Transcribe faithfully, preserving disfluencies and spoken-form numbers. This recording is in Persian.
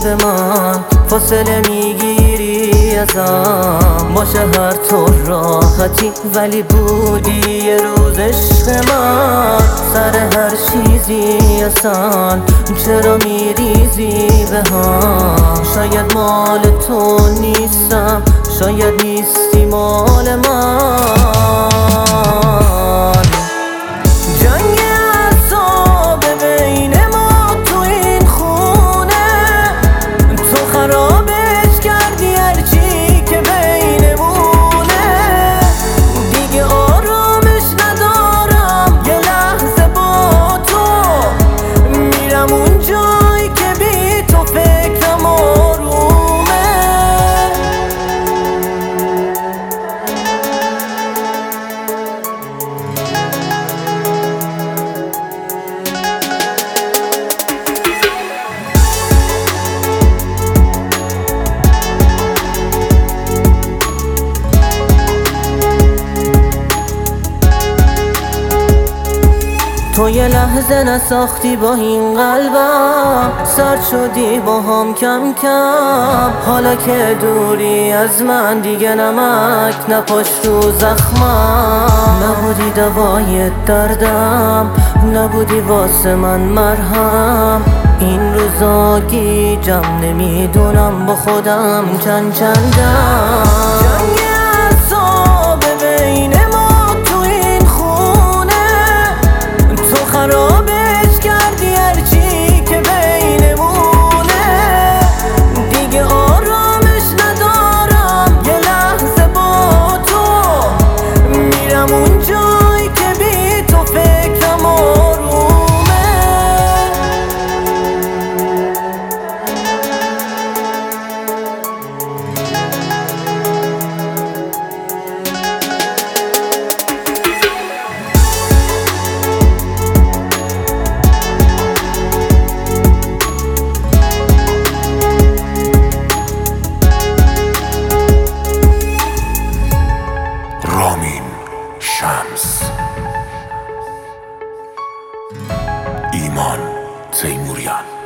به من فاصله میگیری ازم، باشه هر طور راحتی ولی بودی یه روز عشق من. سر هر چیزی اصلا چرا میریزی به هم؟ شاید مال تو نیستم، شاید نیستی مال من. جنگ اعصاب بین ما تو این خونه، تو خرابش کردی هرچی که بینمونه. دیگه آرامش ندارم یه لحظه با تو، میرم اون جایی که بی تو فکرم آرومه. تو یه لحظه نساختی با این قلبم، سرد شدی با هم کم کم. حالا که دوری از من دیگه نمک نپاشت رو زخمم. نبودی دوای دردم، نبودی واسه من مرهم. این روزا گیجم نمیدونم با خودم چند چندم. جنگ اعصاب بین ما تو این خونه، تو خرابش کردی هرچی که بینمونه. دیگه آرامش ندارم یه لحظه با تو، میرم اون جایی که بی تو فکرم آرومه. رامین شمس، ایمان تیموریان.